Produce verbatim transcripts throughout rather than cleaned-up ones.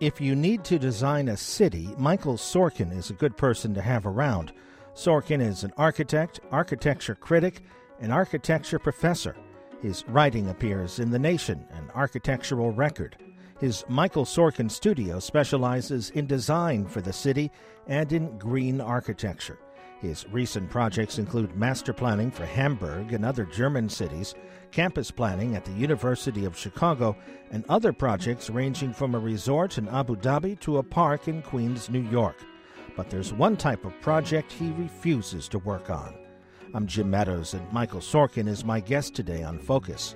If you need to design a city, Michael Sorkin is a good person to have around. Sorkin is an architect, architecture critic, and architecture professor. His writing appears in The Nation, an architectural record. His Michael Sorkin studio specializes in design for the city and in green architecture. His recent projects include master planning for Hamburg and other German cities, campus planning at the University of Chicago, and other projects ranging from a resort in Abu Dhabi to a park in Queens, New York. But there's one type of project he refuses to work on. I'm Jim Meadows, and Michael Sorkin is my guest today on Focus.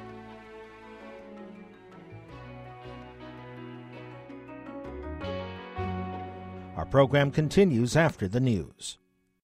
Our program continues after the news.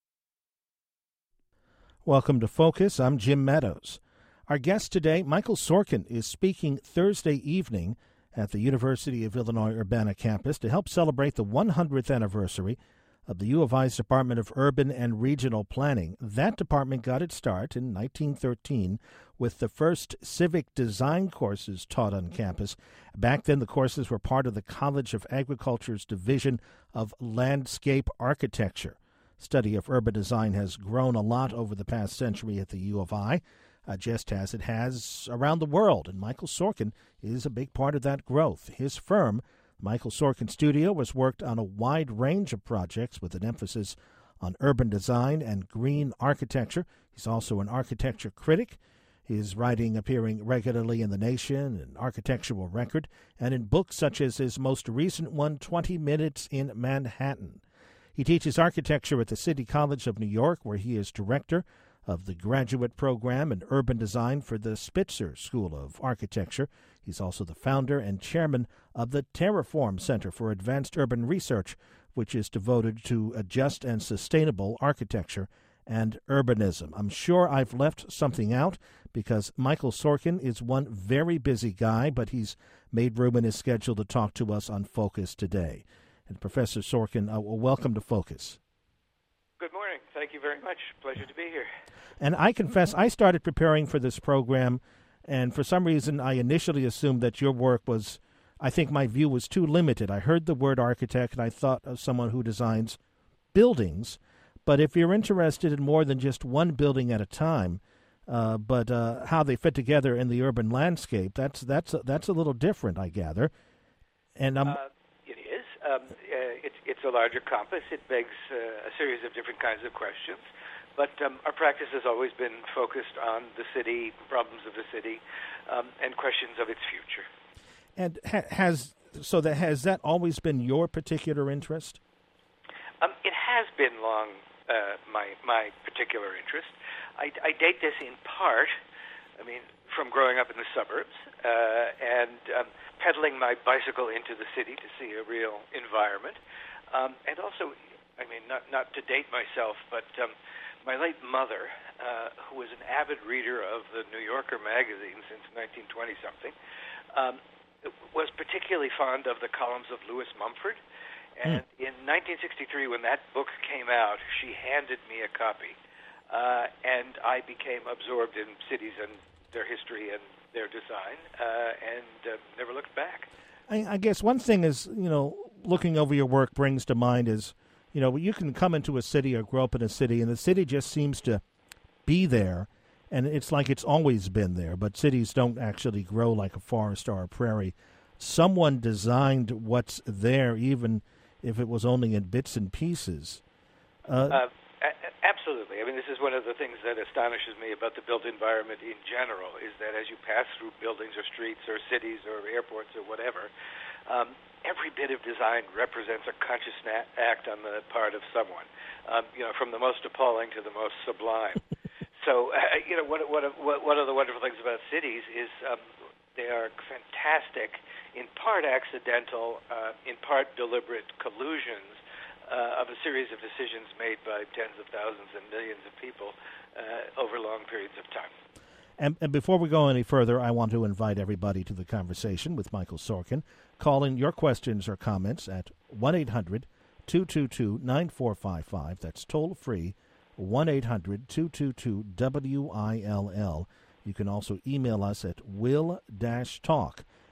Welcome to Focus. I'm Jim Meadows. Our guest today, Michael Sorkin, is speaking Thursday evening at the University of Illinois Urbana campus to help celebrate the one hundredth anniversary of the U of I's Department of Urban and Regional Planning. That department got its start in nineteen thirteen with the first civic design courses taught on campus. Back then, the courses were part of the College of Agriculture's Division of Landscape Architecture. Study of urban design has grown a lot over the past century at the U of I, uh, just as it has around the world, and Michael Sorkin is a big part of that growth. His firm, Michael Sorkin Studio, has worked on a wide range of projects with an emphasis on urban design and green architecture. He's also an architecture critic, his writing appearing regularly in The Nation, an architectural record, and in books such as his most recent one, twenty minutes in Manhattan. He teaches architecture at the City College of New York, where he is director of the graduate program in urban design for the Spitzer School of Architecture. He's also the founder and chairman of the Terraform Center for Advanced Urban Research, which is devoted to a just and sustainable architecture and urbanism. I'm sure I've left something out because Michael Sorkin is one very busy guy, but he's made room in his schedule to talk to us on Focus today. And Professor Sorkin, uh, welcome to Focus. Good morning. Thank you very much. Pleasure to be here. And I confess, I started preparing for this program, and for some reason I initially assumed that your work was, I think my view was too limited. I heard the word architect, and I thought of someone who designs buildings. But if you're interested in more than just one building at a time, uh, but uh, how they fit together in the urban landscape, that's that's that's a little different, I gather. And I'm... Uh, Um, uh, it's, it's a larger compass. It begs uh, a series of different kinds of questions. But um, our practice has always been focused on the city, problems of the city, um, and questions of its future. And ha- has so that has that always been your particular interest? Um, it has been long uh, my my particular interest. I, I date this in part, I mean, from growing up in the suburbs uh, and um, pedaling my bicycle into the city to see a real environment. Um, and also, I mean, not, not to date myself, but um, my late mother, uh, who was an avid reader of the New Yorker magazine since nineteen twenty-something, um, was particularly fond of the columns of Lewis Mumford. And mm. in nineteen sixty-three, when that book came out, she handed me a copy. Uh, and I became absorbed in cities and their history and their design, uh, and uh, never looked back. I, I guess one thing is, you know, looking over your work brings to mind is, you know, you can come into a city or grow up in a city, and the city just seems to be there, and it's like it's always been there, but cities don't actually grow like a forest or a prairie. Someone designed what's there, even if it was only in bits and pieces. Uh, uh Absolutely. I mean, this is one of the things that astonishes me about the built environment in general, is that as you pass through buildings or streets or cities or airports or whatever, um, every bit of design represents a conscious na- act on the part of someone, um, you know, from the most appalling to the most sublime. So, uh, you know, one, one, of, one of the wonderful things about cities is um, they are fantastic, in part accidental, uh, in part deliberate collusions Uh, of a series of decisions made by tens of thousands and millions of people uh, over long periods of time. And, and before we go any further, I want to invite everybody to the conversation with Michael Sorkin. Call in your questions or comments at one eight hundred two two two nine four five five. That's toll free, one eight hundred two two two W I L L. You can also email us at will dash talk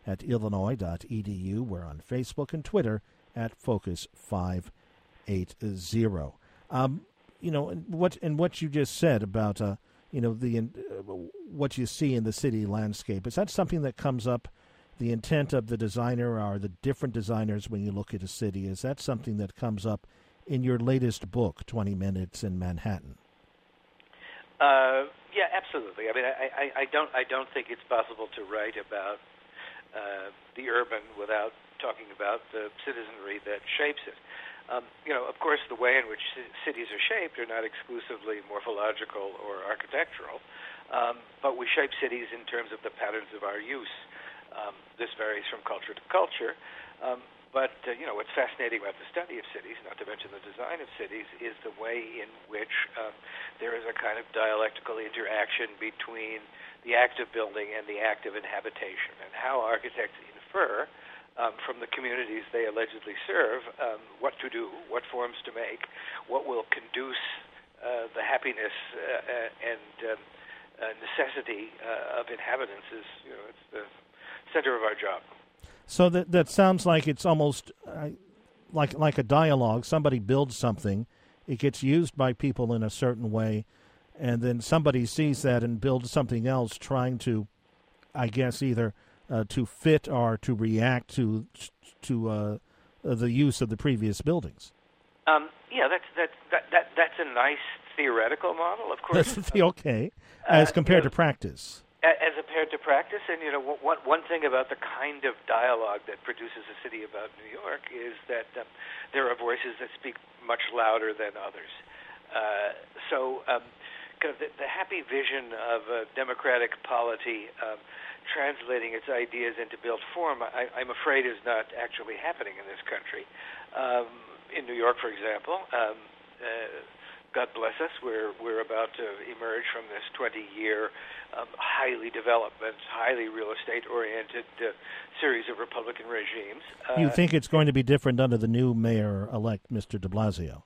at illinois dot e d u. We're on Facebook and Twitter at Focus five eighty. Um, you know, and what and what you just said about uh, you know the uh, what you see in the city landscape, is that something that comes up? The intent of the designer or the different designers when you look at a city, is that something that comes up in your latest book, twenty minutes in Manhattan? Uh, yeah, absolutely. I mean, I, I, I don't I don't think it's possible to write about uh, the urban without talking about the citizenry that shapes it. Um, you know, of course, the way in which c- cities are shaped are not exclusively morphological or architectural, um, but we shape cities in terms of the patterns of our use. Um, this varies from culture to culture. Um, But, uh, you know, what's fascinating about the study of cities, not to mention the design of cities, is the way in which um, there is a kind of dialectical interaction between the act of building and the act of inhabitation, and how architects infer um, from the communities they allegedly serve um, what to do, what forms to make, what will conduce uh, the happiness uh, and um, uh, necessity uh, of inhabitants. Is, you know, it's the center of our job. So that that sounds like it's almost uh, like like a dialogue. Somebody builds something, it gets used by people in a certain way, and then somebody sees that and builds something else, trying to, I guess, either uh, to fit or to react to to uh, the use of the previous buildings. Um, yeah, that's that, that that that's a nice theoretical model, of course. That's okay, as uh, compared you know, to practice. As compared to practice, and you know, one one thing about the kind of dialogue that produces a city about New York is that um, there are voices that speak much louder than others. Uh, so, um, kind of the, the happy vision of a democratic polity um, translating its ideas into built form, I, I'm afraid, is not actually happening in this country. Um, in New York, for example. Um, uh, God bless us, we're we're about to emerge from this twenty-year um, highly development, highly real estate-oriented uh, series of Republican regimes. Uh, you think it's going to be different under the new mayor-elect, Mister de Blasio?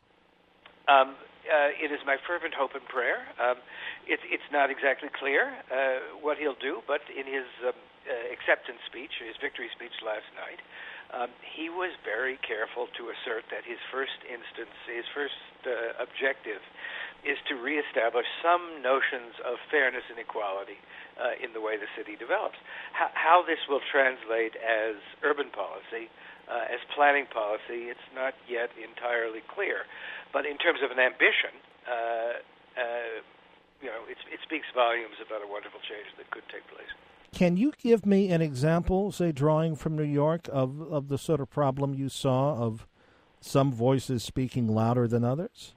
Um, uh, it is my fervent hope and prayer. Um, it, it's not exactly clear uh, what he'll do, but in his um, uh, acceptance speech, his victory speech last night, Um, he was very careful to assert that his first instance, his first uh, objective, is to reestablish some notions of fairness and equality uh, in the way the city develops. How, how this will translate as urban policy, uh, as planning policy, it's not yet entirely clear. But in terms of an ambition, uh, uh, you know, it's, it speaks volumes about a wonderful change that could take place. Can you give me an example, say, drawing from New York, of, of the sort of problem you saw of some voices speaking louder than others?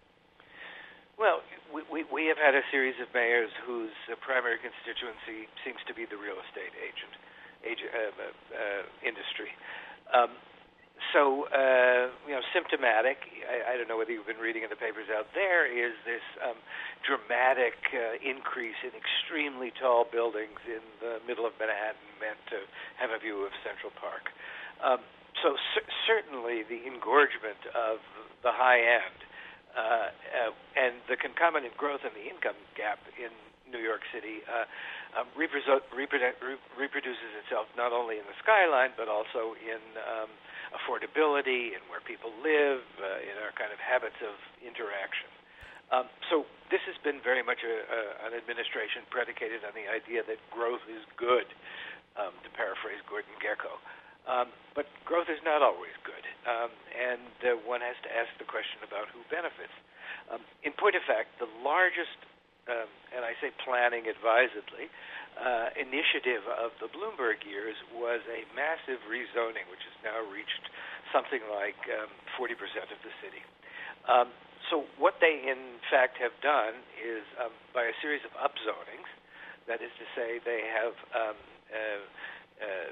Well, we, we, we have had a series of mayors whose uh, primary constituency seems to be the real estate agent, agent uh, uh, industry. Um, so, uh, you know, symptomatic, I, I don't know whether you've been reading in the papers out there, is this um, dramatic uh, increase in extremely tall buildings in the middle of Manhattan meant to have a view of Central Park. Um, so c- certainly the engorgement of the high end uh, uh, and the concomitant growth in the income gap in New York City uh, um, reprodu- reprodu- reproduces itself not only in the skyline but also in um, affordability, in where people live, uh, in our kind of habits of interaction. Um, so this has been very much a, a, an administration predicated on the idea that growth is good, um, to paraphrase Gordon Gekko. Um, but growth is not always good, um, and uh, one has to ask the question about who benefits. Um, in point of fact, the largest, um, and I say planning advisedly, uh, initiative of the Bloomberg years was a massive rezoning, which has now reached something like um, forty percent of the city. Um, so what they, in fact, have done is, um, by a series of upzonings, that is to say, they have um, uh, uh,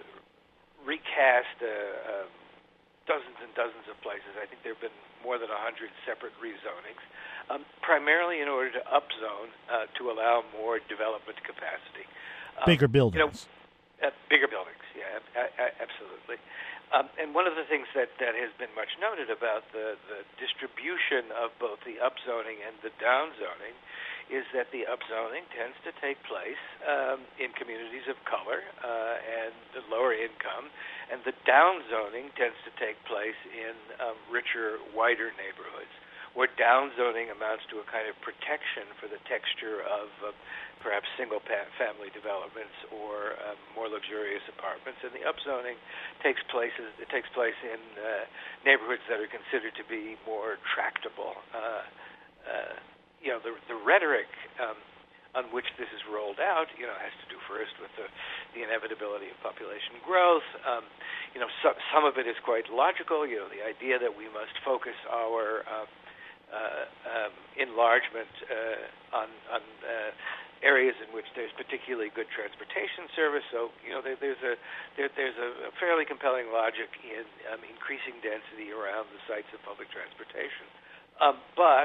recast uh, uh, dozens and dozens of places. I think there have been more than one hundred separate rezonings, um, primarily in order to upzone uh, to allow more development capacity. Um, Bigger buildings. You know, uh, bigger buildings, yeah, a- a- absolutely. Um, and one of the things that, that has been much noted about the, the distribution of both the upzoning and the downzoning is that the upzoning tends to take place um, in communities of color uh, and lower income, and the downzoning tends to take place in um, richer, whiter neighborhoods, where downzoning amounts to a kind of protection for the texture of uh, perhaps single-family developments or um, more luxurious apartments, and the upzoning takes places it takes place in uh, neighborhoods that are considered to be more tractable. Uh, uh, you know, the, the rhetoric um, on which this is rolled out, you know, has to do first with the, the inevitability of population growth. Um, you know, so, some of it is quite logical. You know, the idea that we must focus our uh, uh, um, enlargement uh, on, on uh, areas in which there's particularly good transportation service. So, you know, there, there's a there, there's a, a fairly compelling logic in um, increasing density around the sites of public transportation. Um, but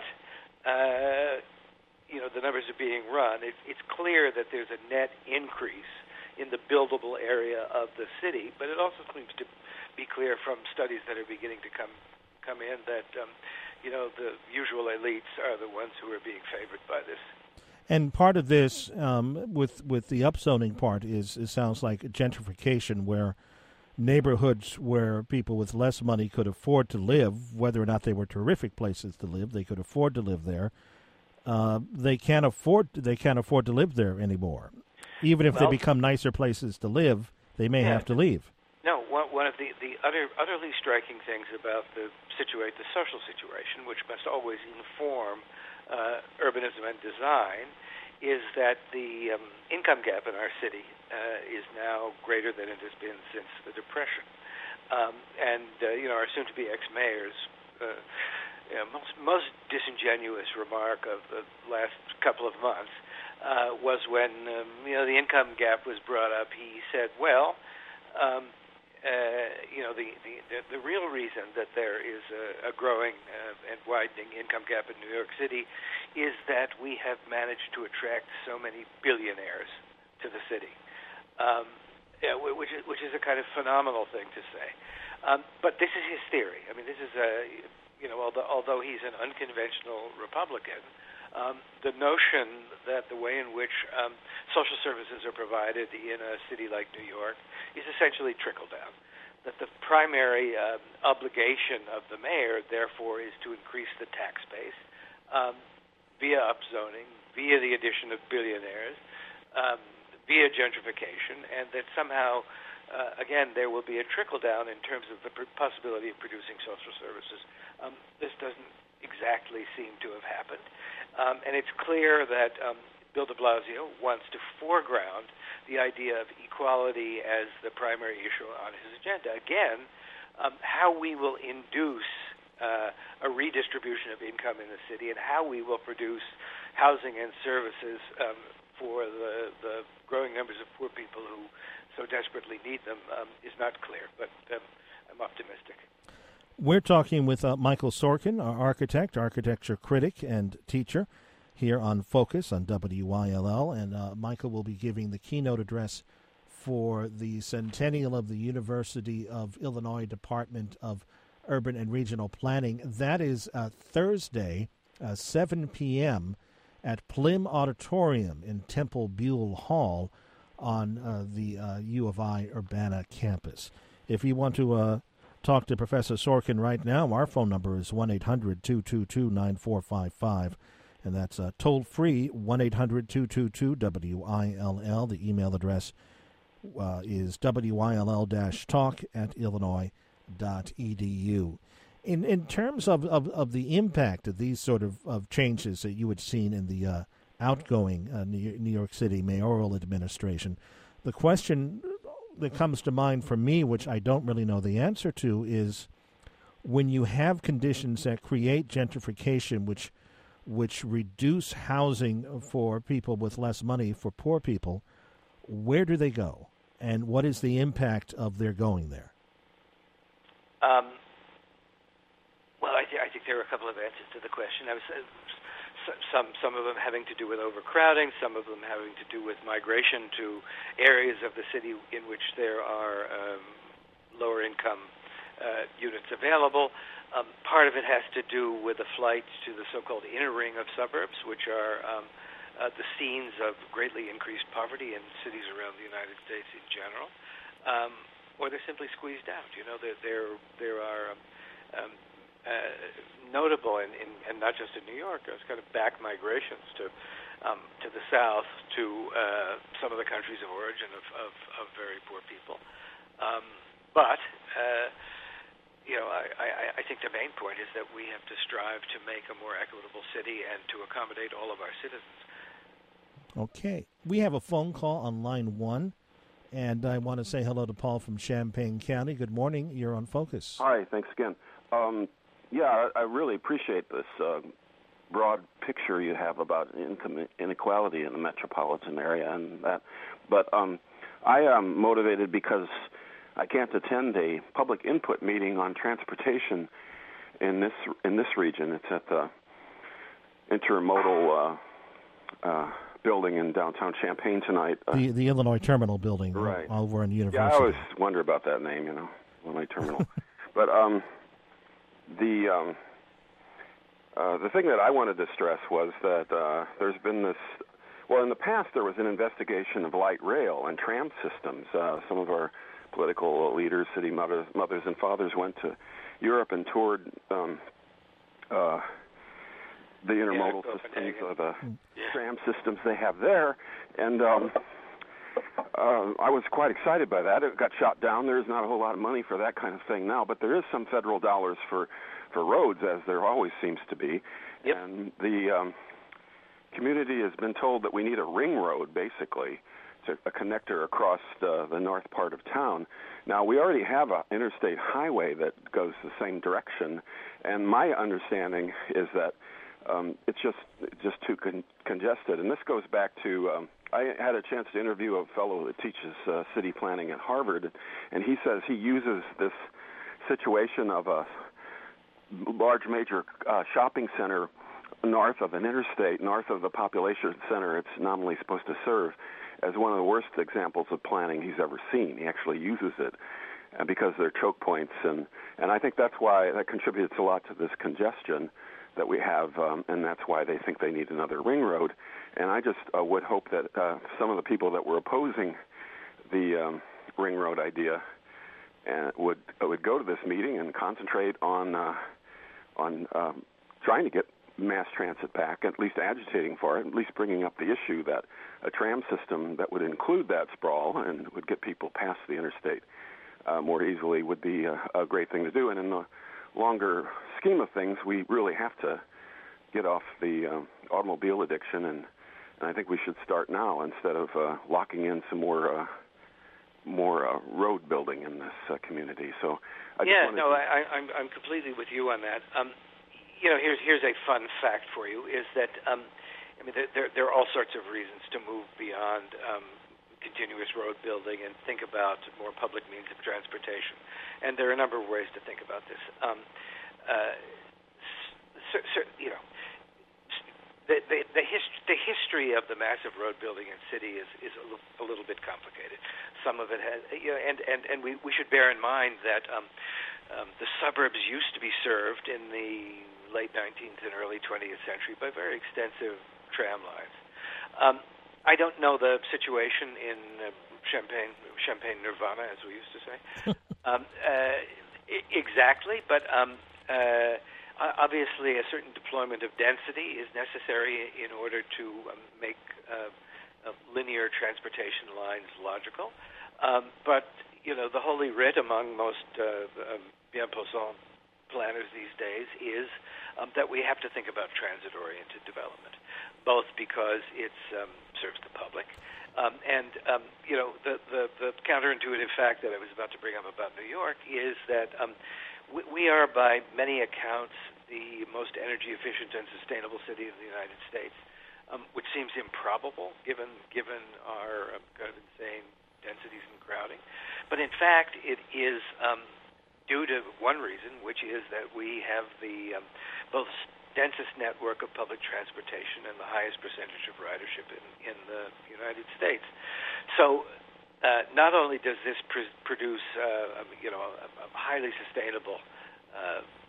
uh, you know, the numbers are being run. It, it's clear that there's a net increase in the buildable area of the city, but it also seems to be clear from studies that are beginning to come come in that um, you know, the usual elites are the ones who are being favored by this. And part of this, um, with with the upzoning part, is it sounds like gentrification, where neighborhoods where people with less money could afford to live, whether or not they were terrific places to live, they could afford to live there. Uh, they can't afford they can't afford to live there anymore. Even if well, they become nicer places to live, they may yeah, have to leave. No, one, one of the, the utter, utterly striking things about the situate the social situation, which must always inform uh, urbanism and design, is that the um, income gap in our city uh, is now greater than it has been since the Depression. Um, and, uh, you know, our soon-to-be ex-mayor's uh, you know, most, most disingenuous remark of the last couple of months uh, was when, um, you know, the income gap was brought up. He said, well, um, uh, you know, the, the, the real reason that there is a, a growing uh, and widening income gap in New York City is that we have managed to attract so many billionaires to the city, um, yeah, which is, which is a kind of phenomenal thing to say. Um, but this is his theory. I mean, this is a, you know, although, although he's an unconventional Republican, um, the notion that the way in which um, social services are provided in a city like New York is essentially trickle down. That the primary uh, obligation of the mayor, therefore, is to increase the tax base um, via upzoning, via the addition of billionaires, um, via gentrification, and that somehow, uh, again, there will be a trickle down in terms of the pr- possibility of producing social services. Um, this doesn't exactly seem to have happened. Um, and it's clear that um, Bill de Blasio wants to foreground the idea of equality as the primary issue on his agenda. Again, um, how we will induce uh, a redistribution of income in the city and how we will produce housing and services um, for the, the growing numbers of poor people who so desperately need them um, is not clear, but um, I'm optimistic. We're talking with uh, Michael Sorkin, our architect, architecture critic, and teacher here on Focus on W Y L L. And uh, Michael will be giving the keynote address for the centennial of the University of Illinois Department of Urban and Regional Planning. That is uh, Thursday, uh, seven p.m. at Plim Auditorium in Temple Buell Hall on uh, the uh, U of I Urbana campus. If you want to uh, talk to Professor Sorkin right now, our phone number is one eight hundred two two two nine four five five, and that's uh, toll-free, one eight hundred two two two W I L L. The email address uh, is W I L L talk at illinois dot e d u. In in terms of, of, of the impact of these sort of, of changes that you had seen in the uh, outgoing uh, New York City mayoral administration, the question that comes to mind for me, which I don't really know the answer to, is when you have conditions that create gentrification, which which reduce housing for people with less money for poor people, where do they go? And what is the impact of their going there? Um, well, I, th- I think there are a couple of answers to the question. I was, uh, some some of them having to do with overcrowding, some of them having to do with migration to areas of the city in which there are um, lower income uh, units available. Um, part of it has to do with a flight to the so-called inner ring of suburbs, which are um, uh, the scenes of greatly increased poverty in cities around the United States in general, um, or they're simply squeezed out. You know, there there, there are um, uh, notable, in, in, and not just in New York, there's kind of back migrations to um, to the south, to uh, some of the countries of origin of, of, of very poor people. Um, but uh, you know, I, I, I think the main point is that we have to strive to make a more equitable city and to accommodate all of our citizens. Okay. We have a phone call on line one, and I want to say hello to Paul from Champaign County. Good morning. You're on Focus. Hi. Thanks again. Um, yeah, I, I really appreciate this uh, broad picture you have about income inequality in the metropolitan area and that. But um, I am motivated because I can't attend a public input meeting on transportation in this in this region. It's at the intermodal uh, uh, building in downtown Champaign tonight. Uh, the the Illinois Terminal building, right? Over in University. Yeah, I always wonder about that name, you know, Illinois Terminal. But um, the um, uh, the thing that I wanted to stress was that uh, there's been this. Well, in the past, there was an investigation of light rail and tram systems. Uh, some of our political leaders, city mothers, mothers and fathers went to Europe and toured um, uh, the intermodal yeah, systems, uh, the yeah. tram systems they have there. And um, uh, I was quite excited by that. It got shot down. There's not a whole lot of money for that kind of thing now, but there is some federal dollars for, for roads, as there always seems to be. Yep. And the um, community has been told that we need a ring road, basically, to a connector across uh, the north part of town. Now, we already have an interstate highway that goes the same direction, and my understanding is that um, it's just just too con- congested. And this goes back to, um, I had a chance to interview a fellow that teaches uh, city planning at Harvard, and he says he uses this situation of a large major uh, shopping center north of an interstate, north of the population center it's nominally supposed to serve, as one of the worst examples of planning he's ever seen. He actually uses it uh, because they're choke points, and, and I think that's why that contributes a lot to this congestion that we have, um, and that's why they think they need another ring road. And I just uh, would hope that uh, some of the people that were opposing the um, ring road idea uh, would uh, would go to this meeting and concentrate on uh, on um, trying to get mass transit back, at least agitating for it, at least bringing up the issue that a tram system that would include that sprawl and would get people past the interstate uh, more easily would be a, a great thing to do. And in the longer scheme of things, we really have to get off the um, automobile addiction, and, and I think we should start now instead of uh, locking in some more uh, more uh, road building in this uh, community. So, I yeah, just no, to... I, I'm I'm completely with you on that. Um, you know, here's here's a fun fact for you: is that um, I mean, there there are all sorts of reasons to move beyond um, continuous road building and think about more public means of transportation, and there are a number of ways to think about this. Um, uh, so, so, you know. The the the, hist- the history of the massive road building in city is is a, l- a little bit complicated. Some of it has, you know, and, and, and we, we should bear in mind that um, um, the suburbs used to be served in the late nineteenth and early twentieth century by very extensive tram lines. Um, I don't know the situation in uh, Champaign Champaign Nirvana, as we used to say, um, uh, I- exactly, but. Um, uh, Obviously, a certain deployment of density is necessary in order to um, make uh, uh, linear transportation lines logical. Um, but, you know, the holy writ among most uh, um, bien-pensant planners these days is um, that we have to think about transit-oriented development, both because it um, serves the public um, and, um, you know, the, the, the counterintuitive fact that I was about to bring up about New York is that um, we are, by many accounts, the most energy-efficient and sustainable city in the United States, um, which seems improbable given given our um, kind of insane densities and crowding. But in fact, it is um, due to one reason, which is that we have the um, both densest network of public transportation and the highest percentage of ridership in, in the United States. So. Uh, not only does this pr- produce, uh, you know, a, a highly sustainable uh,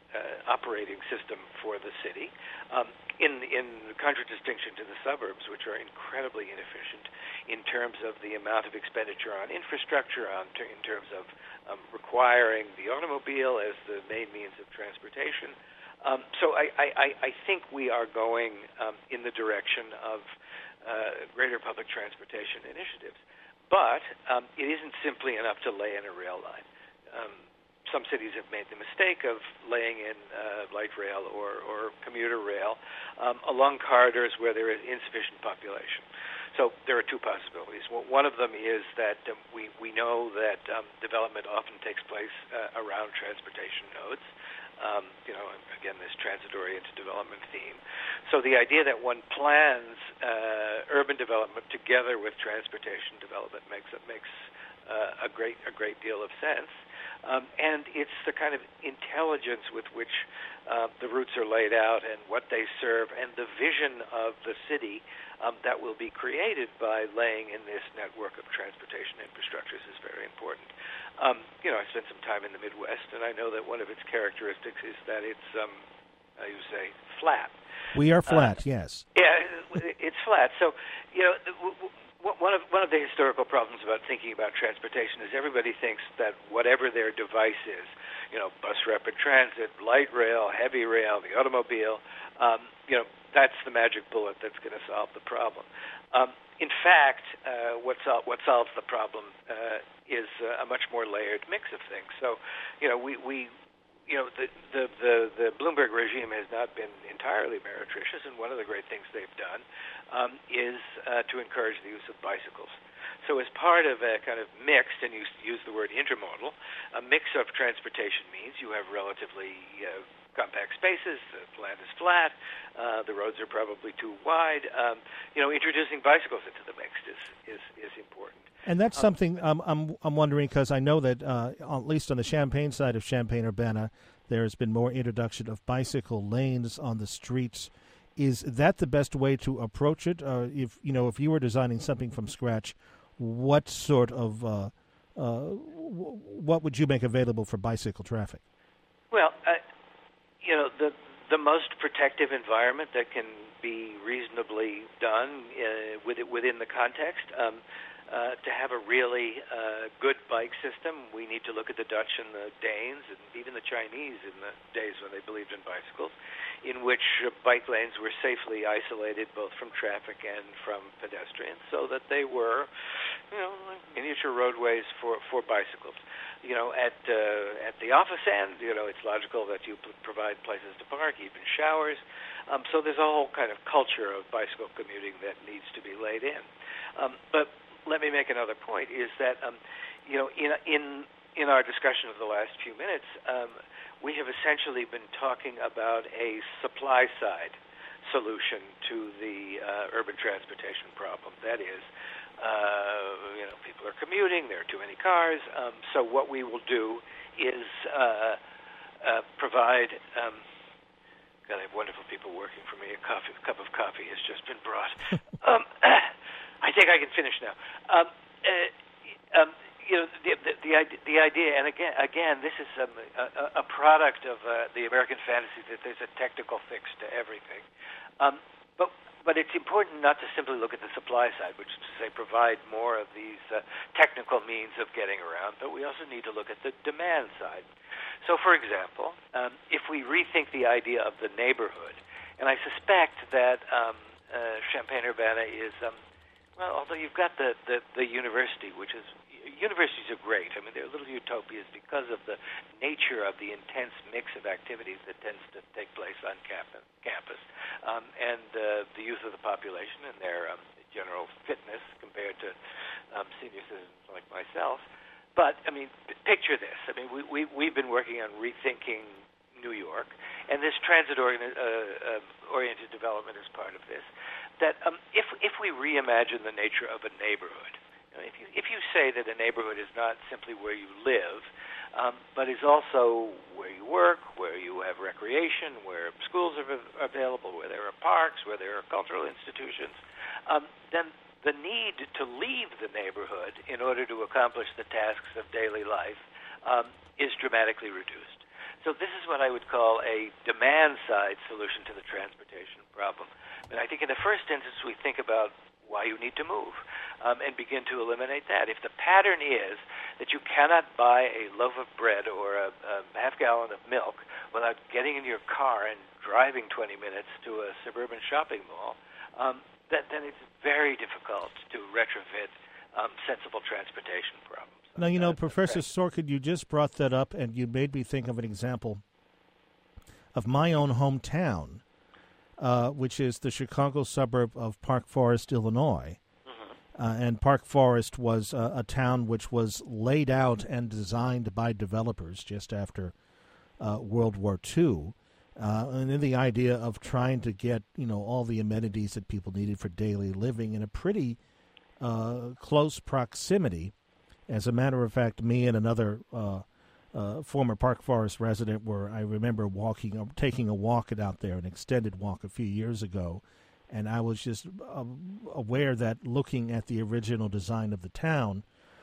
uh, operating system for the city, um, in in contradistinction to the suburbs, which are incredibly inefficient in terms of the amount of expenditure on infrastructure, on ter- in terms of um, requiring the automobile as the main means of transportation. Um, so I, I, I think we are going um, in the direction of uh, greater public transportation initiatives. But um, it isn't simply enough to lay in a rail line. Um, some cities have made the mistake of laying in uh, light rail or, or commuter rail um, along corridors where there is insufficient population. So there are two possibilities. One of them is that um, we, we know that um, development often takes place uh, around transportation nodes. Um, you know, again, this transit-oriented development theme. So the idea that one plans uh, urban development together with transportation development makes it makes uh, a great a great deal of sense. Um, and it's the kind of intelligence with which uh, the routes are laid out and what they serve and the vision of the city um, that will be created by laying in this network of transportation infrastructures is very important. Um, you know, I spent some time in the Midwest, and I know that one of its characteristics is that it's, um, how you say, flat. We are flat, uh, yes. Yeah, it's flat. So, you know, one of one of the historical problems about thinking about transportation is everybody thinks that whatever their device is, you know, bus rapid transit, light rail, heavy rail, the automobile, um, you know, that's the magic bullet that's going to solve the problem. Um, in fact, uh, what, sol- what solves the problem uh, is uh, a much more layered mix of things. So, you know, we, we you know, the, the, the, the Bloomberg regime has not been entirely meretricious, and one of the great things they've done um, is uh, to encourage the use of bicycles. So as part of a kind of mixed, and you use the word intermodal, a mix of transportation means you have relatively uh, compact spaces, the land is flat, uh, the roads are probably too wide. Um, you know, introducing bicycles into the mix is, is, is important. And that's something um, I'm I'm wondering, because I know that uh, at least on the Champaign side of Champaign-Urbana, there has been more introduction of bicycle lanes on the streets. Is that the best way to approach it? Uh, if you know, if you were designing something from scratch, what sort of uh, uh, w- what would you make available for bicycle traffic? Well, uh, you know, the the most protective environment that can be reasonably done uh, with it, within the context. Um, Uh, to have a really uh, good bike system, we need to look at the Dutch and the Danes and even the Chinese in the days when they believed in bicycles, in which uh, bike lanes were safely isolated both from traffic and from pedestrians, so that they were, you know, miniature roadways for, for bicycles. You know, at uh, at the office end, you know, it's logical that you p- provide places to park, even showers. Um, so there's a whole kind of culture of bicycle commuting that needs to be laid in. Um, but let me make another point, is that, um, you know, in, in in our discussion of the last few minutes, um, we have essentially been talking about a supply-side solution to the uh, urban transportation problem. That is, uh, you know, people are commuting, there are too many cars, um, so what we will do is uh, uh, provide... Um, God, I have wonderful people working for me. A coffee, a cup of coffee has just been brought. um, I think I can finish now. Um, uh, um, you know, the, the, the, idea, the idea, and again, again, this is um, a, a product of uh, the American fantasy that there's a technical fix to everything. Um, but but it's important not to simply look at the supply side, which is to say provide more of these uh, technical means of getting around, but we also need to look at the demand side. So, for example, um, if we rethink the idea of the neighborhood, and I suspect that um, uh, Champaign-Urbana is, um, well, although you've got the, the, the university, which is, universities are great. I mean, they're little utopias because of the nature of the intense mix of activities that tends to take place on campus, campus um, and uh, the youth of the population and their um, general fitness compared to um, senior citizens like myself. But, I mean, picture this. I mean, we, we, we've been working on rethinking New York, and this transit-oriented uh, uh, oriented development is part of this, that um, if, if we reimagine the nature of a neighborhood, you know, if, you, if you say that a neighborhood is not simply where you live, um, but is also where you work, where you have recreation, where schools are available, where there are parks, where there are cultural institutions, um, then the need to leave the neighborhood in order to accomplish the tasks of daily life um, is dramatically reduced. So this is what I would call a demand-side solution to the transportation problem. And I think in the first instance, we think about why you need to move um, and begin to eliminate that. If the pattern is that you cannot buy a loaf of bread or a, a half gallon of milk without getting in your car and driving twenty minutes to a suburban shopping mall, um, that, then it's very difficult to retrofit um, sensible transportation problems. Now, you know, Uh, Professor Sorkin, you just brought that up, and you made me think of an example of my own hometown, uh, which is the Chicago suburb of Park Forest, Illinois. Mm-hmm. Uh, and Park Forest was uh, a town which was laid out and designed by developers just after uh, World War Two. Uh, and then the idea of trying to get, you know, all the amenities that people needed for daily living in a pretty uh, close proximity. As a matter of fact, me and another uh, uh, former Park Forest resident were, I remember walking, uh, taking a walk out there, an extended walk a few years ago, and I was just uh, aware that looking at the original design of the town,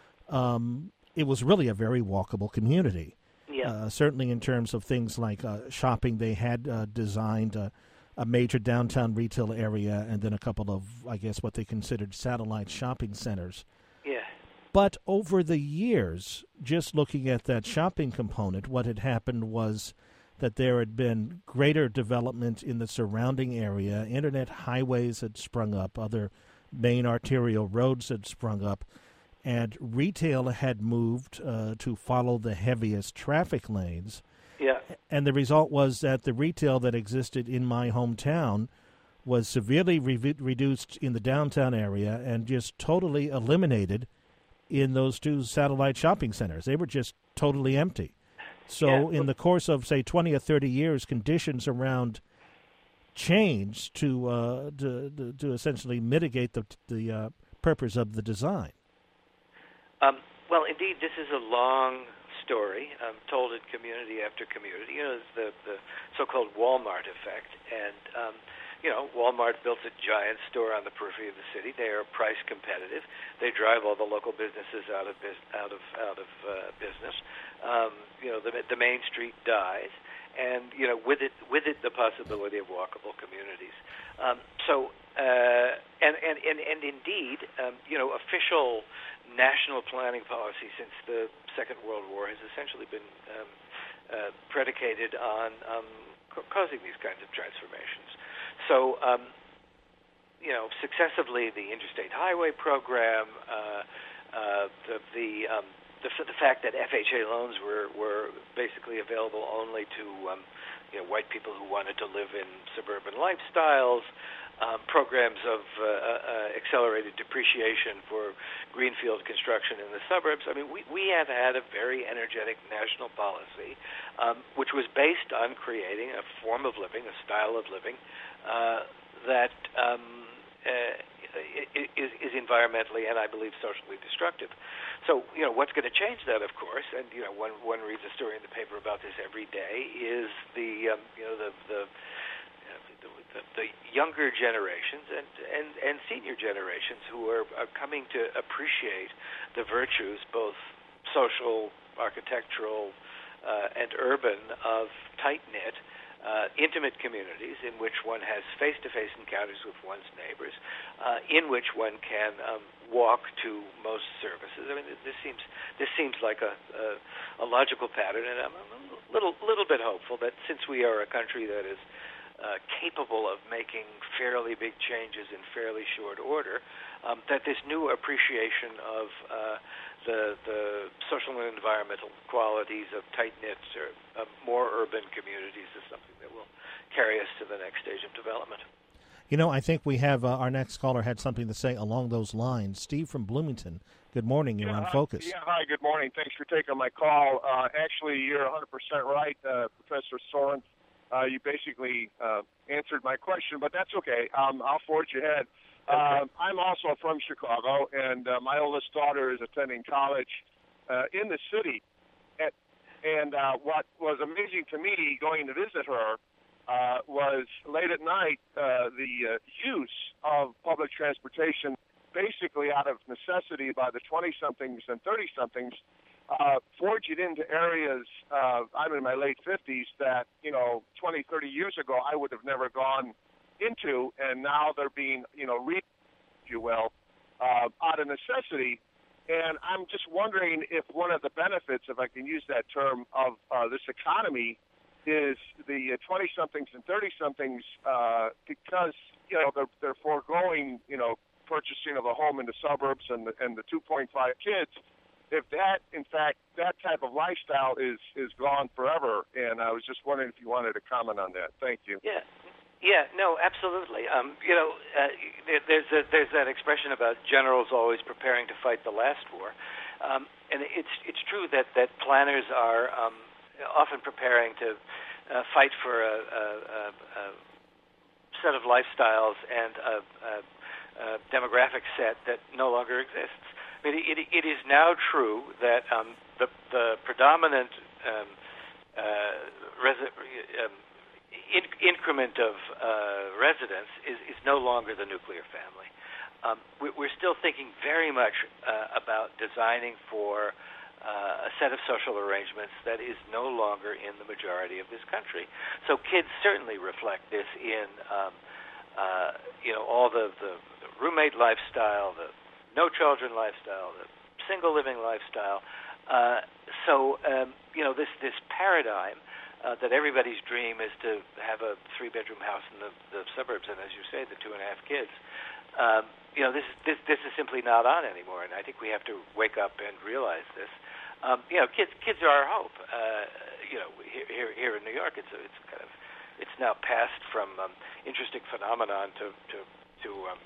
um, it was really a very walkable community. Yeah. Uh, certainly in terms of things like uh, shopping, they had uh, designed a, a major downtown retail area and then a couple of, I guess, what they considered satellite shopping centers. Yeah. But over the years, just looking at that shopping component, what had happened was that there had been greater development in the surrounding area. Internet highways had sprung up, other main arterial roads had sprung up, and retail had moved uh, to follow the heaviest traffic lanes. Yeah. And the result was that the retail that existed in my hometown was severely re- reduced in the downtown area and just totally eliminated in those two satellite shopping centers. They were just totally empty. So Yeah. in the course of, say, twenty or thirty years, conditions around changed to uh, to, to, to essentially mitigate the, the uh, purpose of the design. Um, well, indeed, this is a long story um, told in community after community. You know, it's the, the so-called Walmart effect. And, um, you know, Walmart built a giant store on the periphery of the city. They are price competitive. They drive all the local businesses out of bus- out of out of uh, business. Um, you know, the the main street dies, and you know, with it with it the possibility of walkable communities. Um, so, uh, and, and and and indeed, um, you know, official national planning policy since the Second World War has essentially been um, uh, predicated on um, ca- causing these kinds of transformations. So, um, you know, successively the Interstate Highway Program, uh, uh, the the, um, the the fact that F H A loans were, were basically available only to um, you know white people who wanted to live in suburban lifestyles, um, programs of uh, uh, accelerated depreciation for greenfield construction in the suburbs. I mean, we we have had a very energetic national policy, um, which was based on creating a form of living, a style of living. Uh, that um, uh, is, is environmentally and I believe socially destructive. So, you know, what's going to change that, of course, and, you know, one, one reads a story in the paper about this every day, is the, um, you know, the, the, the, the, the younger generations and, and, and senior generations who are, are coming to appreciate the virtues, both social, architectural, uh, and urban, of tight-knit, Uh, intimate communities in which one has face-to-face encounters with one's neighbors, uh, in which one can um, walk to most services. I mean, this seems this seems like a, a, a logical pattern, and I'm a little little bit hopeful that since we are a country that is uh, capable of making fairly big changes in fairly short order, um, that this new appreciation of uh, the the social and environmental qualities of tight-knit or uh, more urban communities is something that will carry us to the next stage of development. You know, I think we have uh, our next caller had something to say along those lines. Steve from Bloomington, good morning. You're yeah, on Focus. Yeah, hi, good morning. Thanks for taking my call. Uh, actually, you're one hundred percent right, uh, Professor Soren. Uh, you basically uh, answered my question, but that's okay. Um, I'll forge ahead. Uh, I'm also from Chicago, and uh, my oldest daughter is attending college uh, in the city. At, and uh, what was amazing to me going to visit her uh, was late at night, uh, the uh, use of public transportation, basically out of necessity by the twenty-somethings and thirty-somethings, uh, forge it into areas, uh, I'm in my late fifties, that, you know, twenty, thirty years ago I would have never gone into, and now they're being, you know, re, if you will, uh, out of necessity. And I'm just wondering if one of the benefits, if I can use that term, of uh, this economy is the twenty-somethings and thirty-somethings, uh, because, you know, they're, they're foregoing, you know, purchasing of a home in the suburbs and the, and the two point five kids. If that, in fact, that type of lifestyle is, is gone forever. And I was just wondering if you wanted to comment on that. Thank you. Yeah. Yeah, no, absolutely. Um, you know, uh, there, there's a, there's that expression about generals always preparing to fight the last war, um, and it's it's true that, that planners are um, often preparing to uh, fight for a, a, a, a set of lifestyles and a, a, a demographic set that no longer exists. I mean, it, it is now true that um, the the predominant um, uh, resi- um, In, increment of uh, residents is, is no longer the nuclear family. Um, we, we're still thinking very much uh, about designing for uh, a set of social arrangements that is no longer in the majority of this country. So kids certainly reflect this in, um, uh, you know, all the, the, the roommate lifestyle, the no children lifestyle, the single living lifestyle. Uh, so, um, you know, this this paradigm Uh, that everybody's dream is to have a three-bedroom house in the, the suburbs, and as you say, the two and a half kids. Um, you know, this this this is simply not on anymore, and I think we have to wake up and realize this. Um, you know, kids kids are our hope. Uh, you know, here, here here in New York, it's a, it's kind of it's now passed from um, interesting phenomenon to to to um,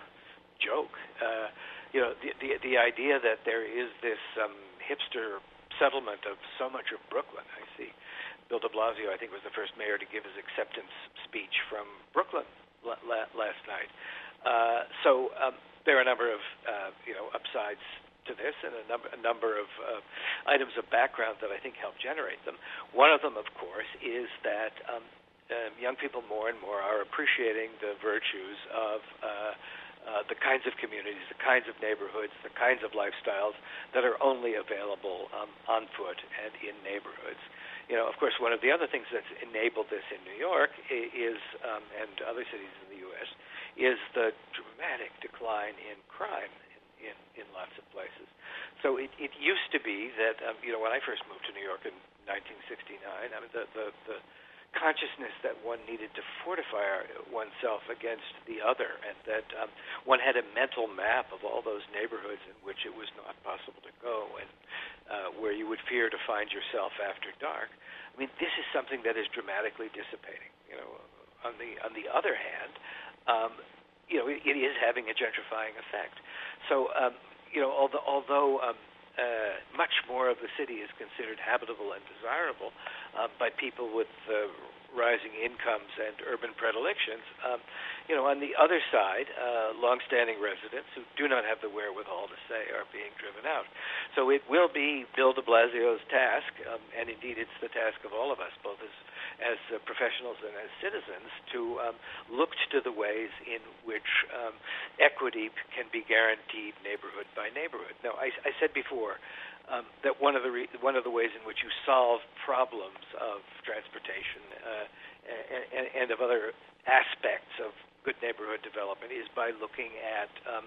joke. Uh, you know, the, the the idea that there is this um, hipster settlement of so much of Brooklyn. I see Bill de Blasio, I think, was the first mayor to give his acceptance speech from Brooklyn la- la- last night. Uh, so um, there are a number of, uh, you know, upsides to this, and a number a number of uh, items of background that I think help generate them. One of them, of course, is that um, um, young people more and more are appreciating the virtues of uh, uh, the kinds of communities, the kinds of neighborhoods, the kinds of lifestyles that are only available um, on foot and in neighborhoods. You know, of course, one of the other things that's enabled this in New York is, um, and other cities in the U S, is the dramatic decline in crime in, in, in lots of places. So it, it used to be that, um, you know, when I first moved to New York in nineteen sixty-nine, I mean, the, the, the consciousness that one needed to fortify oneself against the other, and that um, one had a mental map of all those neighborhoods in which it was not possible to go, and uh, where you would fear to find yourself after dark. I mean, this is something that is dramatically dissipating. You know, on the on the other hand, um, you know, it, it is having a gentrifying effect. So, um, you know, although although um, Uh, much more of the city is considered habitable and desirable uh, by people with uh, rising incomes and urban predilections. Um, you know, on the other side, uh, longstanding residents who do not have the wherewithal to say are being driven out. So it will be Bill de Blasio's task, um, and indeed it's the task of all of us, both as as uh, professionals and as citizens, to um, look to the ways in which um, equity can be guaranteed neighborhood by neighborhood. Now, I, I said before um, that one of the re- one of the ways in which you solve problems of transportation uh, and, and of other aspects of good neighborhood development is by looking at um,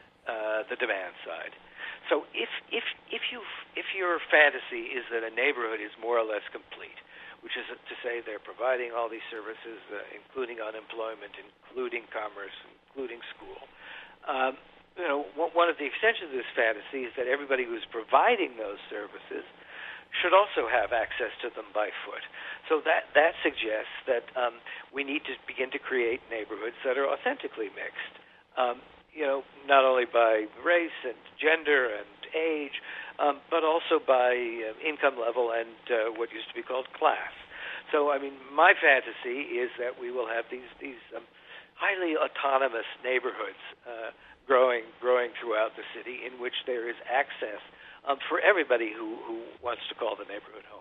uh, the demand side. So if if if you if your fantasy is that a neighborhood is more or less complete, which is to say they're providing all these services, uh, including unemployment, including commerce, including school. Um, you know, one of the extensions of this fantasy is that everybody who's providing those services should also have access to them by foot. So that that suggests that um, we need to begin to create neighborhoods that are authentically mixed. Um, you know, not only by race and gender and age, um, but also by uh, income level and uh, what used to be called class. So, I mean, my fantasy is that we will have these these um, highly autonomous neighborhoods uh, growing growing throughout the city, in which there is access um, for everybody who, who wants to call the neighborhood home.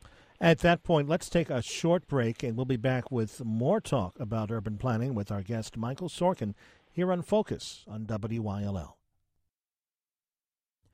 At that point, let's take a short break, and we'll be back with more talk about urban planning with our guest, Michael Sorkin, here on Focus on W I L L.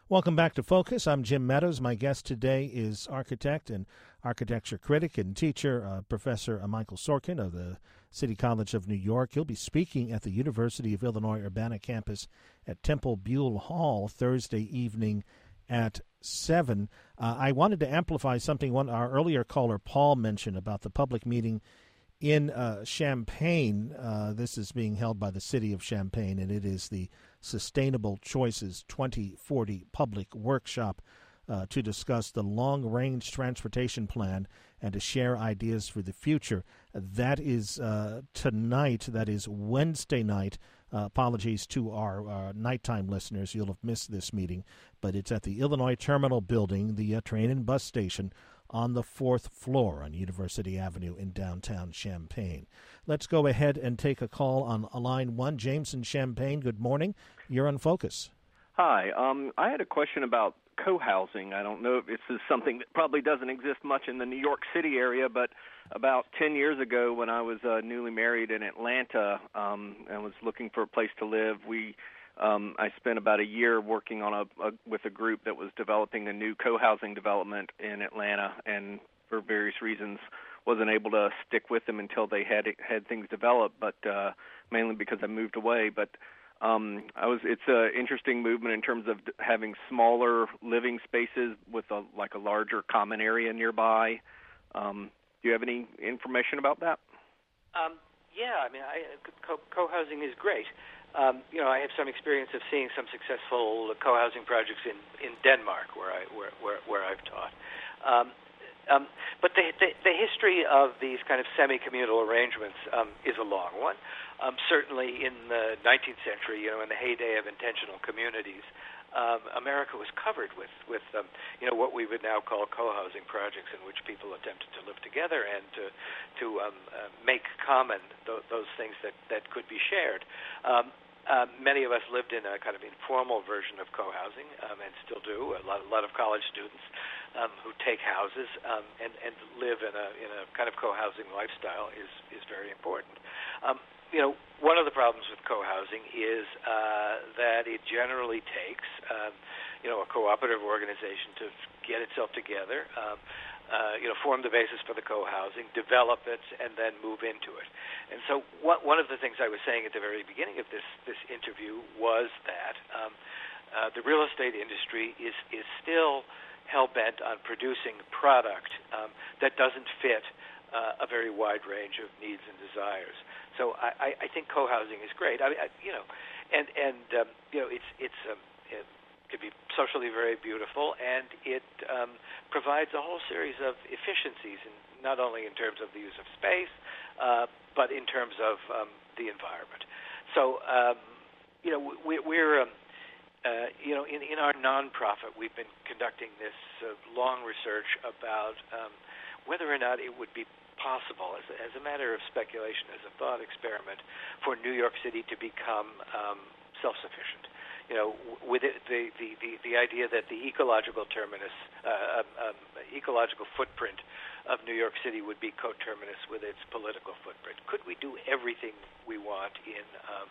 Welcome back to Focus. I'm Jim Meadows. My guest today is architect and architecture critic and teacher, uh, Professor uh, Michael Sorkin of the City College of New York. He'll be speaking at the University of Illinois Urbana campus at Temple Buell Hall Thursday evening at seven. Uh, I wanted to amplify something one our earlier caller, Paul, mentioned about the public meeting in uh, Champaign. Uh, this is being held by the city of Champaign, and it is the Sustainable Choices twenty forty Public Workshop uh, to discuss the long-range transportation plan and to share ideas for the future. That is uh, tonight. That is Wednesday night. Uh, apologies to our uh, nighttime listeners. You'll have missed this meeting, but it's at the Illinois Terminal Building, the uh, train and bus station, on the fourth floor on University Avenue in downtown Champaign. Let's go ahead and take a call on line one. James in Champaign, good morning. You're on Focus. Hi. Um, I had a question about co-housing. I don't know if this is something that probably doesn't exist much in the New York City area, but about ten years ago when I was uh, newly married in Atlanta um, and was looking for a place to live, we Um, I spent about a year working on a, a with a group that was developing a new co-housing development in Atlanta, and for various reasons wasn't able to stick with them until they had had things developed. But uh, mainly because I moved away. But um, I was it's an interesting movement in terms of having smaller living spaces with a like a larger common area nearby. Um, do you have any information about that? Um, yeah, I mean, I, co- co-housing is great. Um, you know, I have some experience of seeing some successful co-housing projects in, in Denmark, where I where where, where I've taught. Um, um, but the, the the history of these kind of semi-communal arrangements um, is a long one. Um, certainly, in the nineteenth century, you know, in the heyday of intentional communities, um, America was covered with with um, you know what we would now call co-housing projects, in which people attempted to live together and to to um, uh, make common th- those things that, that could be shared. Um, uh, many of us lived in a kind of informal version of co-housing, um, and still do. A lot, a lot of college students um, who take houses um, and and live in a in a kind of co-housing lifestyle is is very important. Um, You know, one of the problems with co-housing is uh, that it generally takes, um, you know, a cooperative organization to get itself together, um, uh, you know, form the basis for the co-housing, develop it, and then move into it. And so what, one of the things I was saying at the very beginning of this, this interview was that um, uh, the real estate industry is, is still hell-bent on producing product um, that doesn't fit Uh, a very wide range of needs and desires. So I, I think co-housing is great. I mean, I, you know, and and um, you know, it's it's um, it could be socially very beautiful, and it um, provides a whole series of efficiencies, in, not only in terms of the use of space, uh, but in terms of um, the environment. So um, you know, we, we're um, uh, you know, in in our nonprofit, we've been conducting this uh, long research about Um, whether or not it would be possible, as a, as a matter of speculation, as a thought experiment, for New York City to become um, self-sufficient. You know, with it, the, the, the, the idea that the ecological terminus, uh, um, um, ecological footprint of New York City would be coterminous with its political footprint. Could we do everything we want in um,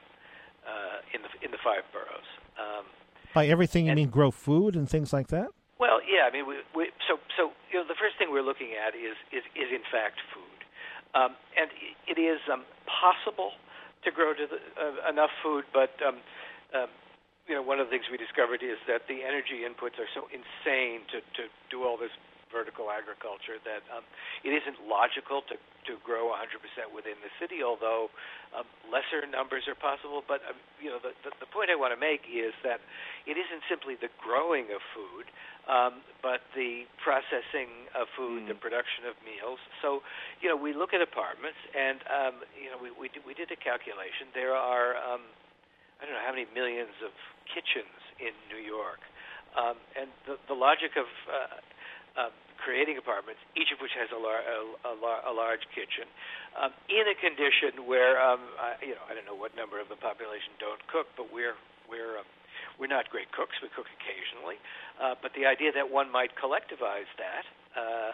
uh, in the in the five boroughs? Um, By everything, you and, mean grow food and things like that? Well, yeah. I mean, we, we, so so you know, the first thing we're looking at is is, is in fact food, um, and it is um, possible to grow to the, uh, enough food. But um, um, you know, one of the things we discovered is that the energy inputs are so insane to, to do all this vertical agriculture that um, it isn't logical to, to grow one hundred percent within the city, although um, lesser numbers are possible. But um, you know, the, the, the point I want to make is that it isn't simply the growing of food, um, but the processing of food, mm. the production of meals. So, you know, we look at apartments, and um, you know, we we did, we did a calculation. There are um, I don't know how many millions of kitchens in New York, um, and the, the logic of uh, Uh, creating apartments, each of which has a, lar- a, a, lar- a large kitchen, um, in a condition where um, I, you know I don't know what number of the population don't cook, but we're we're um, we're not great cooks. We cook occasionally, uh, but the idea that one might collectivize that, uh,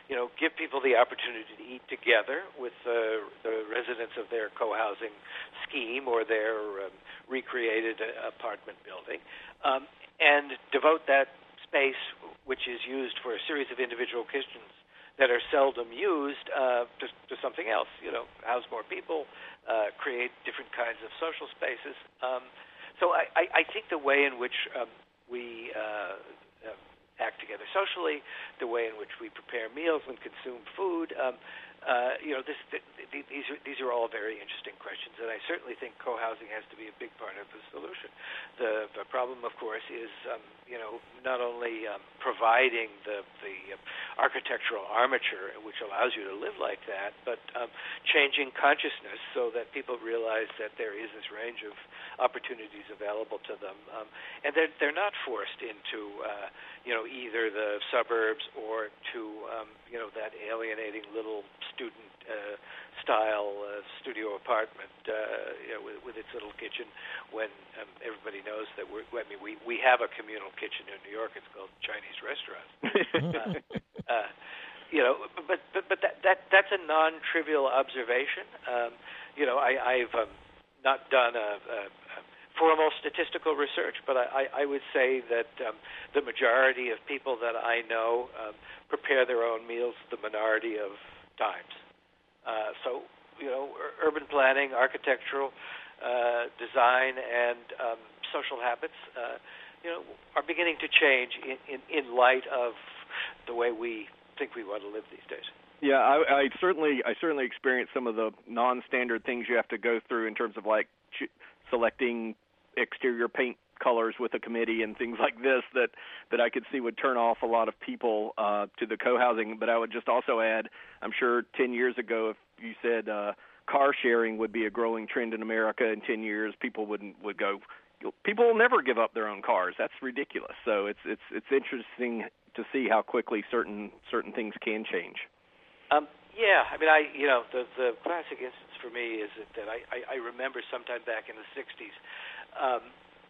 you know, give people the opportunity to eat together with uh, the residents of their co-housing scheme or their um, recreated uh, apartment building, um, and devote that space, which is used for a series of individual kitchens that are seldom used, uh, to, to something else. You know, house more people, uh, create different kinds of social spaces. Um, so I, I, I think the way in which um, we uh, uh, act together socially, the way in which we prepare meals and consume food, um, uh, you know, this, th- th- these are these are all very interesting questions, and I certainly think co-housing has to be a big part of the solution. The, the problem, of course, is um, you know not only um, providing the the architectural armature which allows you to live like that, but um, changing consciousness so that people realize that there is this range of opportunities available to them, um, and they're they're not forced into uh, you know either the suburbs or to um, you know that alienating little student uh, style uh, studio apartment, uh, you know, with, with its little kitchen. When um, everybody knows that we're, I mean, we we have a communal kitchen in New York. It's called Chinese Restaurant. uh, uh, you know, but but but that that that's a non-trivial observation. Um, you know, I, I've um, not done a, a, a formal statistical research, but I, I would say that um, the majority of people that I know um, prepare their own meals the minority of times. Uh, so, you know, ur- urban planning, architectural uh, design, and um, social habits, uh, you know, are beginning to change in, in, in light of the way we think we want to live these days. Yeah, I, I certainly, I certainly experienced some of the non-standard things you have to go through in terms of like ch- selecting exterior paint colors with a committee and things like this that, that I could see would turn off a lot of people uh, to the co-housing. But I would just also add, I'm sure ten years ago, if you said uh, car sharing would be a growing trend in America in ten years, people wouldn't would go, people will never give up their own cars. That's ridiculous. So it's it's it's interesting to see how quickly certain certain things can change. Um, yeah, I mean, I you know the the classic instance for me is that, that I, I, I remember sometime back in the sixties. Um,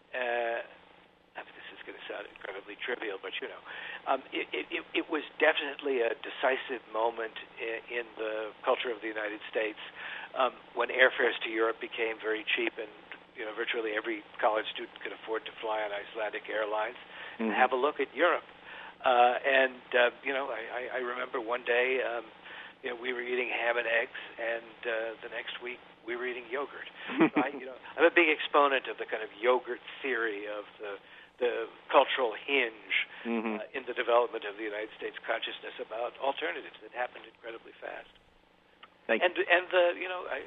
uh, I mean, this is going to sound incredibly trivial, but you know, um, it, it, it was definitely a decisive moment in, in the culture of the United States um, when airfares to Europe became very cheap, and you know, virtually every college student could afford to fly on Icelandic Airlines and Mm-hmm. have a look at Europe. Uh, and uh, you know, I, I remember one day, um, you know, we were eating ham and eggs, and uh, the next week we were eating yogurt. I, you know, I'm a big exponent of the kind of yogurt theory of the the cultural hinge Mm-hmm. uh, in the development of the United States consciousness about alternatives that happened incredibly fast. Thank and you. and the you know I,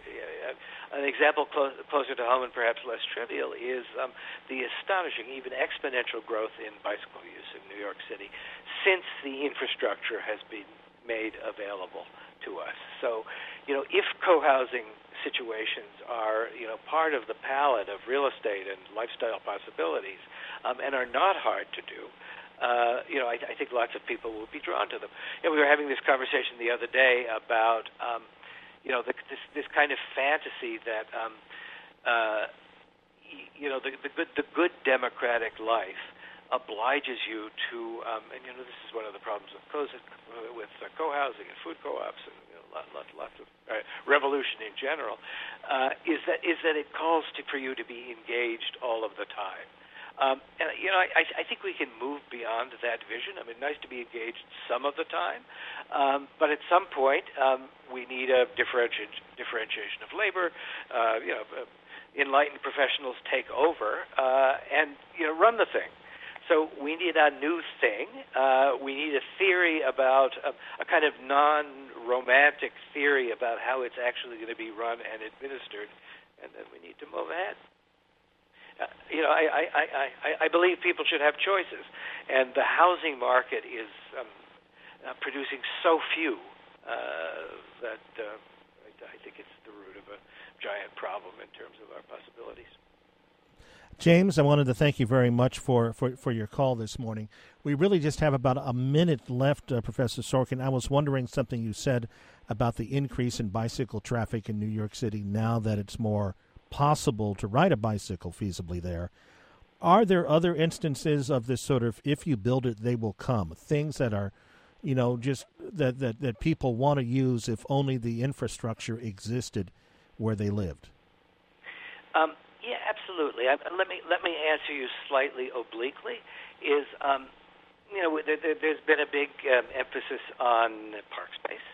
I, an example clo- closer to home and perhaps less trivial is um, the astonishing, even exponential growth in bicycle use in New York City since the infrastructure has been made available to us. So, you know, if co-housing situations are, you know, part of the palette of real estate and lifestyle possibilities, um, and are not hard to do, uh, you know, I, I think lots of people will be drawn to them. You know, we were having this conversation the other day about, um, you know, the, this this kind of fantasy that, um, uh, y- you know, the, the good the good democratic life obliges you to, um, and you know, this is one of the problems with co- with uh, co-housing and food co-ops and you know, lots, lots, lots of uh, revolution in general, uh, is that is that it calls to, for you to be engaged all of the time. Um, and you know, I, I think we can move beyond that vision. I mean, nice to be engaged some of the time, um, but at some point, um, we need a differentiation differentiation of labor. Uh, you know, uh, enlightened professionals take over uh, and you know run the thing. So we need a new thing. Uh, we need a theory about a, a kind of non-romantic theory about how it's actually going to be run and administered, and then we need to move ahead. Uh, you know, I, I, I, I, I believe people should have choices, and the housing market is um, uh, producing so few uh, that uh, I, I think it's the root of a giant problem in terms of our possibilities. James, I wanted to thank you very much for, for, for your call this morning. We really just have about a minute left, uh, Professor Sorkin. I was wondering something you said about the increase in bicycle traffic in New York City now that it's more possible to ride a bicycle feasibly there. Are there other instances of this sort of, if you build it, they will come, things that are you know, just that, that, that people want to use if only the infrastructure existed where they lived? Um, yeah, absolutely. I, let me let me answer you slightly obliquely. Is um, you know, there, there, there's been a big um, emphasis on park space,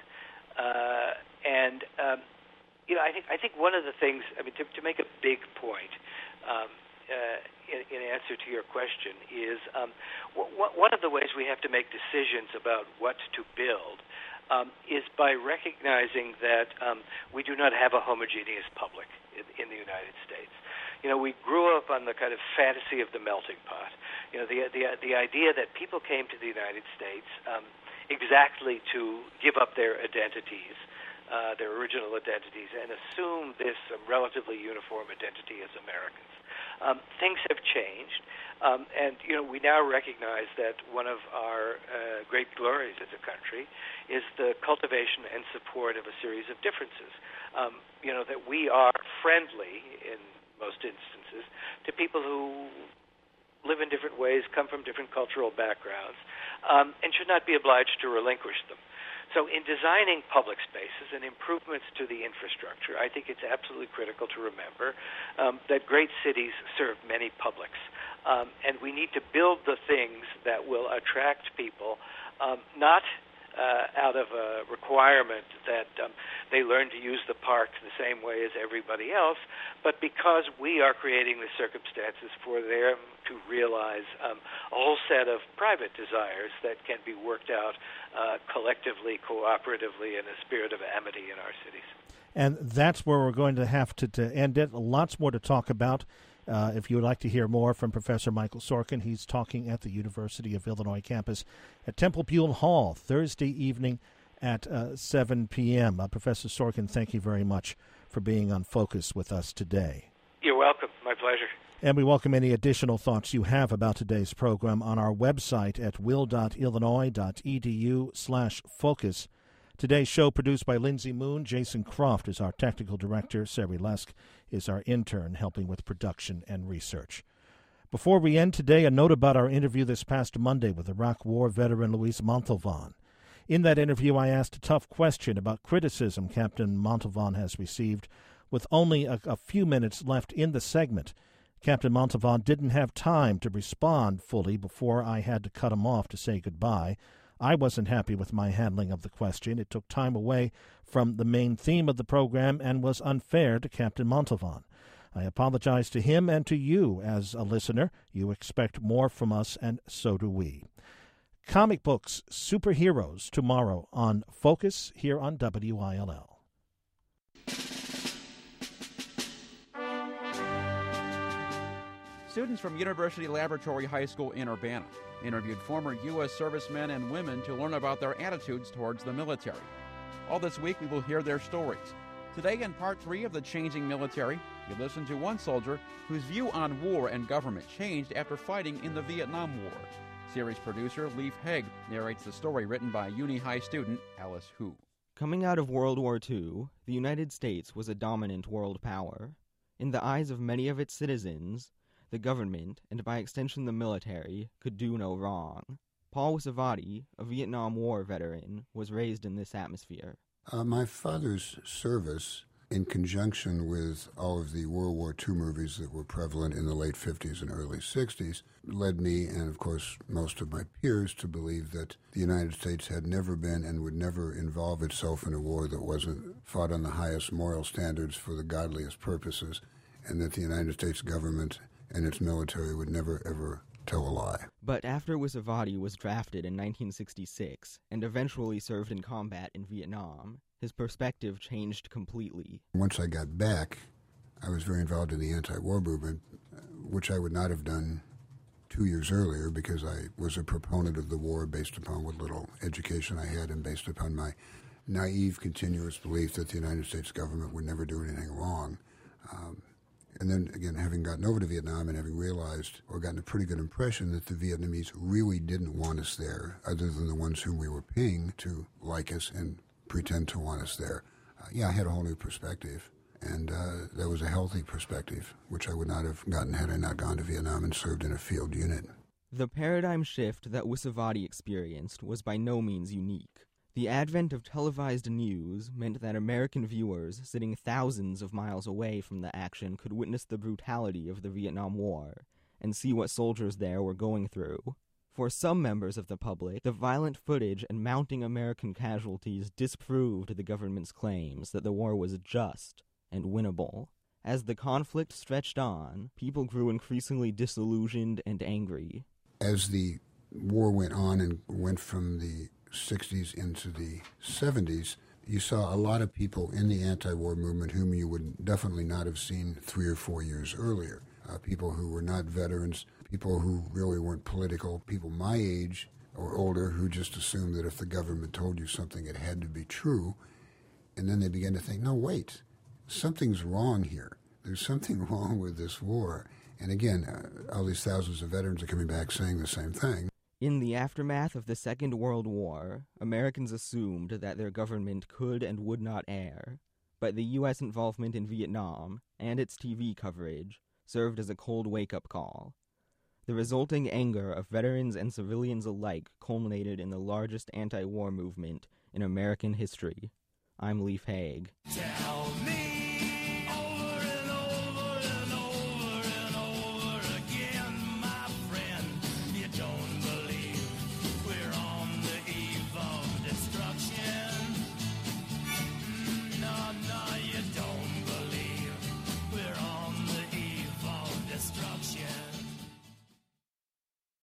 uh, and um, you know, I think I think one of the things, I mean, to, to make a big point, um, uh, in, in answer to your question, is um, w- one of the ways we have to make decisions about what to build um, is by recognizing that um, we do not have a homogeneous public in, in the United States. You know, we grew up on the kind of fantasy of the melting pot. You know, the the the idea that people came to the United States um, exactly to give up their identities, uh, their original identities, and assume this um, relatively uniform identity as Americans. Um, things have changed, um, and you know, we now recognize that one of our uh, great glories as a country is the cultivation and support of a series of differences. Um, you know, that we are friendly in most instances to people who live in different ways, come from different cultural backgrounds, um, and should not be obliged to relinquish them. So in designing public spaces and improvements to the infrastructure, I think it's absolutely critical to remember um, that great cities serve many publics, um, and we need to build the things that will attract people, um, not Uh, out of a requirement that um, they learn to use the park the same way as everybody else, but because we are creating the circumstances for them to realize um, a whole set of private desires that can be worked out uh, collectively, cooperatively, in a spirit of amity in our cities. And that's where we're going to have to, to end it. Lots more to talk about. Uh, if you would like to hear more from Professor Michael Sorkin, he's talking at the University of Illinois campus at Temple Buell Hall Thursday evening at uh, seven p.m. Uh, Professor Sorkin, thank you very much for being on Focus with us today. You're welcome. My pleasure. And we welcome any additional thoughts you have about today's program on our website at will.illinois.edu slash focus. Today's show produced by Lindsay Moon. Jason Croft is our technical director. Sari Lesk is our intern helping with production and research. Before we end today, a note about our interview this past Monday with Iraq War veteran Luis Montalvan. In that interview, I asked a tough question about criticism Captain Montalvan has received. With only a, a few minutes left in the segment, Captain Montalvan didn't have time to respond fully before I had to cut him off to say goodbye. I wasn't happy with my handling of the question. It took time away from the main theme of the program and was unfair to Captain Montalvan. I apologize to him and to you as a listener. You expect more from us, and so do we. Comic books, superheroes, tomorrow on Focus here on W I L L. Students from University Laboratory High School in Urbana interviewed former U S servicemen and women to learn about their attitudes towards the military. All this week, we will hear their stories. Today, in part three of The Changing Military, you listen to one soldier whose view on war and government changed after fighting in the Vietnam War. Series producer Leif Hegg narrates the story written by Uni High student Alice Hu. Coming out of World War Two, the United States was a dominant world power. In the eyes of many of its citizens, the government, and by extension the military, could do no wrong. Paul Savati, a Vietnam War veteran, was raised in this atmosphere. Uh, my father's service, in conjunction with all of the World War Two movies that were prevalent in the late fifties and early sixties, led me, and of course most of my peers, to believe that the United States had never been and would never involve itself in a war that wasn't fought on the highest moral standards for the godliest purposes, and that the United States government and its military would never, ever tell a lie. But after Wisavati was drafted in nineteen sixty-six and eventually served in combat in Vietnam, his perspective changed completely. Once I got back, I was very involved in the anti-war movement, which I would not have done two years earlier because I was a proponent of the war based upon what little education I had and based upon my naive, continuous belief that the United States government would never do anything wrong. Um, And then, again, having gotten over to Vietnam and having realized or gotten a pretty good impression that the Vietnamese really didn't want us there, other than the ones whom we were paying to like us and pretend to want us there. Uh, yeah, I had a whole new perspective. And uh, that was a healthy perspective, which I would not have gotten had I not gone to Vietnam and served in a field unit. The paradigm shift that Wisavati experienced was by no means unique. The advent of televised news meant that American viewers sitting thousands of miles away from the action could witness the brutality of the Vietnam War and see what soldiers there were going through. For some members of the public, the violent footage and mounting American casualties disproved the government's claims that the war was just and winnable. As the conflict stretched on, people grew increasingly disillusioned and angry. As the war went on and went from the sixties into the seventies, you saw a lot of people in the anti-war movement whom you would definitely not have seen three or four years earlier. Uh, people who were not veterans, people who really weren't political, people my age or older who just assumed that if the government told you something, it had to be true. And then they began to think, no, wait, something's wrong here. There's something wrong with this war. And again, uh, all these thousands of veterans are coming back saying the same thing. In the aftermath of the Second World War, Americans assumed that their government could and would not err, but the U S involvement in Vietnam and its T V coverage served as a cold wake-up call. The resulting anger of veterans and civilians alike culminated in the largest anti-war movement in American history. I'm Leif Haig. Tell